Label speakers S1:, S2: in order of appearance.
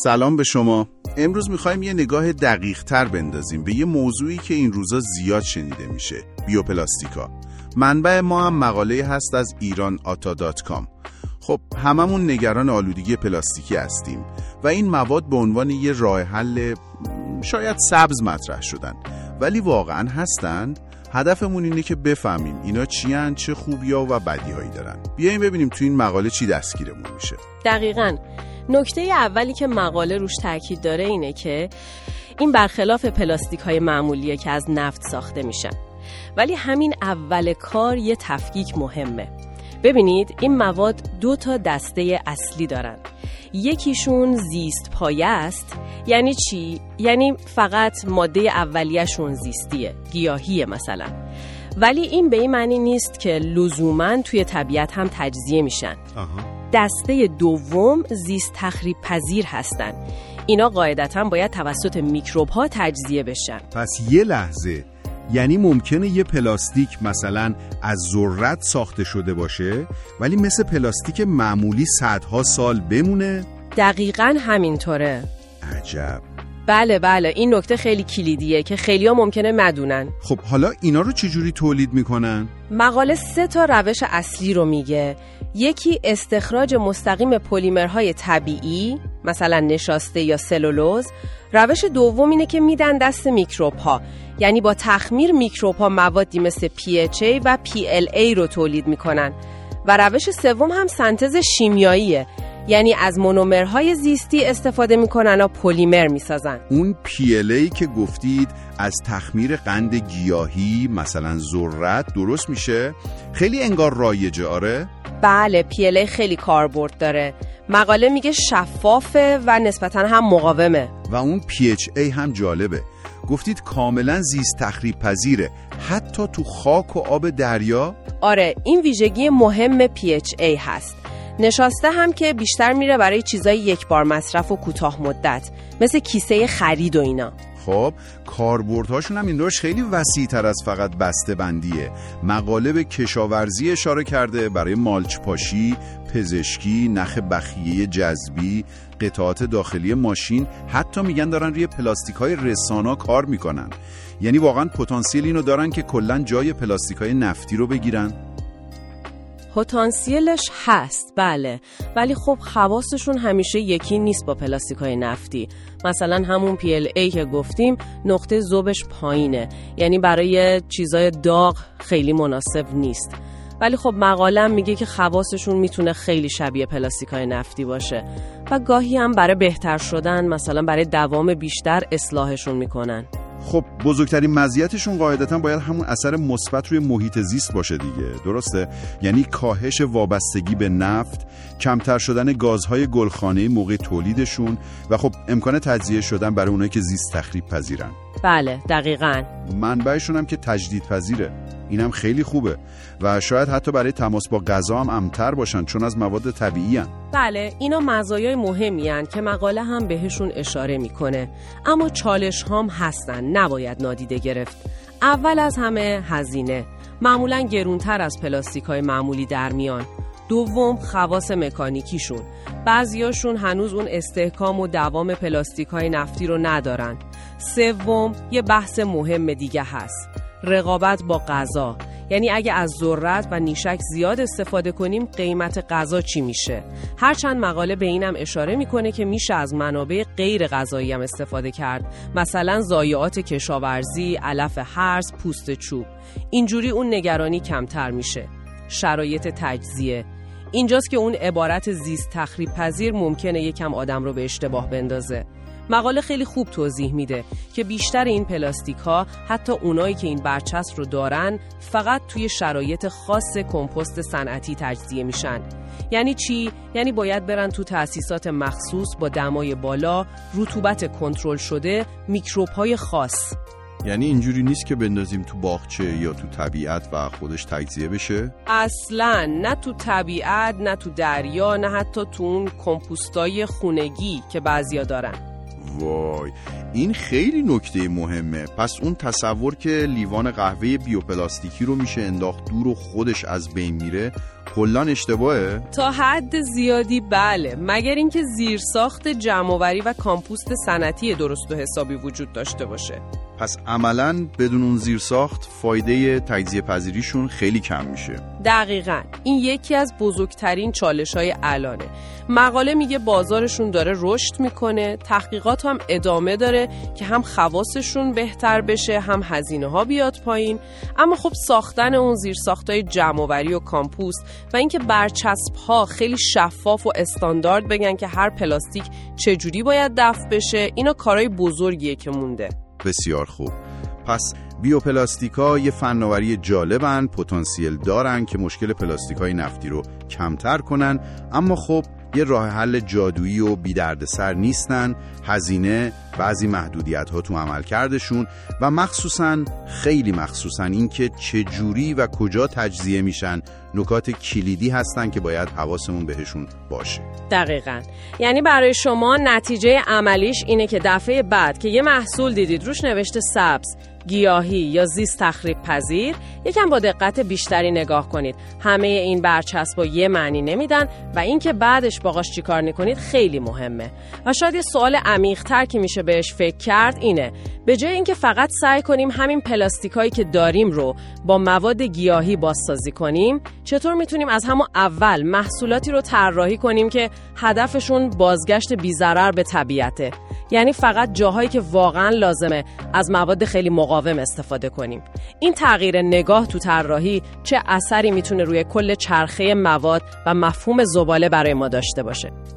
S1: سلام به شما. امروز میخوایم یه نگاه دقیق تر بندازیم به یه موضوعی که این روزا زیاد شنیده میشه، بیوپلاستیکا. منبع ما هم مقاله هست از iranata.com. خب هممون نگران آلودگی پلاستیکی هستیم و این مواد به عنوان یه راه حل شاید سبز مطرح شدن، ولی واقعا هستند؟ هدفمون اینه که بفهمیم اینا چیان، چه خوبی‌ها و بدی‌هایی دارن. بیایم ببینیم تو این مقاله چی دستگیرمون میشه.
S2: دقیقاً. نکته اولی که مقاله روش تاکید داره اینه که این برخلاف پلاستیک‌های معمولیه که از نفت ساخته میشن. ولی همین اول کار یه تفکیک مهمه. ببینید این مواد 2 دسته اصلی دارن. یکیشون زیست پایه است. یعنی چی؟ یعنی فقط ماده اولیه‌شون زیستیه، گیاهیه مثلا. ولی این به این معنی نیست که لزوماً توی طبیعت هم تجزیه میشن. دسته دوم زیست تخریب پذیر هستن. اینا قاعدتاً باید توسط میکروب‌ها تجزیه بشن.
S1: پس یه لحظه، یعنی ممکنه یه پلاستیک مثلا از ذرت ساخته شده باشه ولی مثل پلاستیک معمولی صدها سال بمونه؟
S2: دقیقاً همینطوره.
S1: عجب.
S2: بله این نکته خیلی کلیدیه که خیلی‌ها ممکنه ندونن.
S1: خب حالا اینا رو چجوری تولید میکنن؟
S2: مقاله 3 روش اصلی رو میگه. یکی استخراج مستقیم پلیمرهای طبیعی مثلا نشاسته یا سلولوز. روش دوم اینه که میدن دست میکروب‌ها، یعنی با تخمیر میکروب‌ها موادی مثل PHA و PLA رو تولید میکنن. و روش سوم هم سنتز شیمیاییه، یعنی از مونومرهای زیستی استفاده میکنن و پلیمر میسازن.
S1: اون PLA که گفتید از تخمیر قند گیاهی مثلا ذرت درست میشه؟ خیلی انگار رایجه. آره؟
S2: بله، PLA خیلی کاربرد داره. مقاله میگه شفافه و نسبتاً هم مقاومه.
S1: و اون PHA هم جالبه، گفتید کاملا زیست تخریب پذیره، حتی تو خاک و آب دریا.
S2: آره، این ویژگی مهم PHA هست. نشاسته هم که بیشتر میره برای چیزای یک بار مصرف و کوتاه مدت، مثل کیسه خرید و اینا.
S1: خب کاربردهاشون هم این روش خیلی وسیع‌تر از فقط بسته بندیه. مقاله به کشاورزی اشاره کرده، برای مالچ پاشی، پزشکی، نخ بخیه جذبی، قطعات داخلی ماشین، حتی میگن دارن روی پلاستیک‌های رسانا کار میکنن. یعنی واقعا پتانسیل اینو دارن که کلاً جای پلاستیک‌های نفتی رو بگیرن.
S2: پتانسیلش هست، بله، ولی خب خواصشون همیشه یکی نیست با پلاستیک‌های نفتی. مثلا همون PLA که گفتیم نقطه ذوبش پایینه، یعنی برای چیزای داغ خیلی مناسب نیست. ولی خب مقاله میگه که خواصشون میتونه خیلی شبیه پلاستیک‌های نفتی باشه و گاهی هم برای بهتر شدن، مثلا برای دوام بیشتر، اصلاحشون میکنن.
S1: خب بزرگترین مزیتشون قاعدتاً باید همون اثر مثبت روی محیط زیست باشه دیگه، درسته؟ یعنی کاهش وابستگی به نفت، کمتر شدن گازهای گلخانه‌ای موقع تولیدشون و خب امکان تجزیه شدن برای اونایی که زیست تخریب پذیرن.
S2: بله دقیقاً.
S1: منبعشون هم که تجدید پذیره، اینم خیلی خوبه و شاید حتی برای تماس با غذا هم امن‌تر باشن چون از مواد طبیعی هن.
S2: بله، اینا مزایای مهمی هن که مقاله هم بهشون اشاره میکنه، اما چالش هم هستن، نباید نادیده گرفت. اول از همه هزینه، معمولاً گرونتر از پلاستیک‌های معمولی در میان. دوم خواص مکانیکیشون، بعضیاشون هنوز اون استحکام و دوام پلاستیک‌های نفتی رو ندارن. سوم یه بحث مهم دیگه هست، رقابت با غذا. یعنی اگه از ذرت و نیشک زیاد استفاده کنیم قیمت غذا چی میشه؟ هرچند مقاله به اینم اشاره میکنه که میشه از منابع غیر غذایی هم استفاده کرد، مثلا ضایعات کشاورزی، علف هرز، پوست چوب. اینجوری اون نگرانی کمتر میشه. شرایط تجزیه، اینجاست که اون عبارت زیست تخریب پذیر ممکنه یکم آدم رو به اشتباه بندازه. مقاله خیلی خوب توضیح میده که بیشتر این پلاستیک ها، حتی اونایی که این برچسب رو دارن، فقط توی شرایط خاص کمپوست صنعتی تجزیه میشن. یعنی چی؟ یعنی باید برن تو تأسیسات مخصوص با دمای بالا، رطوبت کنترل شده، میکروب های خاص.
S1: یعنی اینجوری نیست که بندازیم تو باغچه یا تو طبیعت و خودش تجزیه بشه؟
S2: اصلاً نه تو طبیعت، نه تو دریا، نه حتی تو اون کمپوستای خونگی که بعضیا دارن.
S1: وای، این خیلی نکته مهمه. پس اون تصور که لیوان قهوه بیوپلاستیکی رو میشه انداخت دور و خودش از بین میره کلاً اشتباهه؟
S2: تا حد زیادی بله، مگر اینکه زیرساخت جمع‌آوری و کامپوست صنعتی درست و حسابی وجود داشته باشه.
S1: پس عملاً بدون اون زیرساخت فایده تجزیه پذیریشون خیلی کم میشه.
S2: دقیقاً، این یکی از بزرگترین چالش‌های الانه. مقاله میگه بازارشون داره رشد میکنه، تحقیقات هم ادامه داره که هم خواصشون بهتر بشه، هم هزینه‌ها بیاد پایین. اما خب ساختن اون زیرساخت‌های جمع‌آوری و کامپوست و اینکه برچسب‌ها خیلی شفاف و استاندارد بگن که هر پلاستیک چجوری باید دفع بشه، اینا کارهای بزرگیه که مونده.
S1: بسیار خوب. پس بیوپلاستیکا یه فناوری جالبن، پتانسیل دارن که مشکل پلاستیکای نفتی رو کمتر کنن، اما خب یه راه حل جادویی و بی دردسر نیستن. هزینه، بعضی محدودیت‌ها تو عملکردشون و خیلی مخصوصاً این که چه جوری و کجا تجزیه میشن نکات کلیدی هستن که باید حواسمون بهشون باشه.
S2: دقیقاً. یعنی برای شما نتیجه عملیش اینه که دفعه بعد که یه محصول دیدید روش نوشته سبز، گیاهی یا زیست تخریب پذیر، یکم با دقت بیشتری نگاه کنید. همه این برچسب‌ها یه معنی نمیدن و اینکه بعدش باهاش چیکار نکنید خیلی مهمه. و شاید یه سوال عمیق‌تر که میشه بهش فکر کرد اینه: به جای اینکه فقط سعی کنیم همین پلاستیکایی که داریم رو با مواد گیاهی بازسازی کنیم، چطور میتونیم از همون اول محصولاتی رو طراحی کنیم که هدفشون بازگشت بی‌ضرر به طبیعته؟ یعنی فقط جاهایی که واقعا لازمه از مواد خیلی مقاوم استفاده کنیم. این تغییر نگاه تو طراحی چه اثری میتونه روی کل چرخه مواد و مفهوم زباله برای ما داشته باشه؟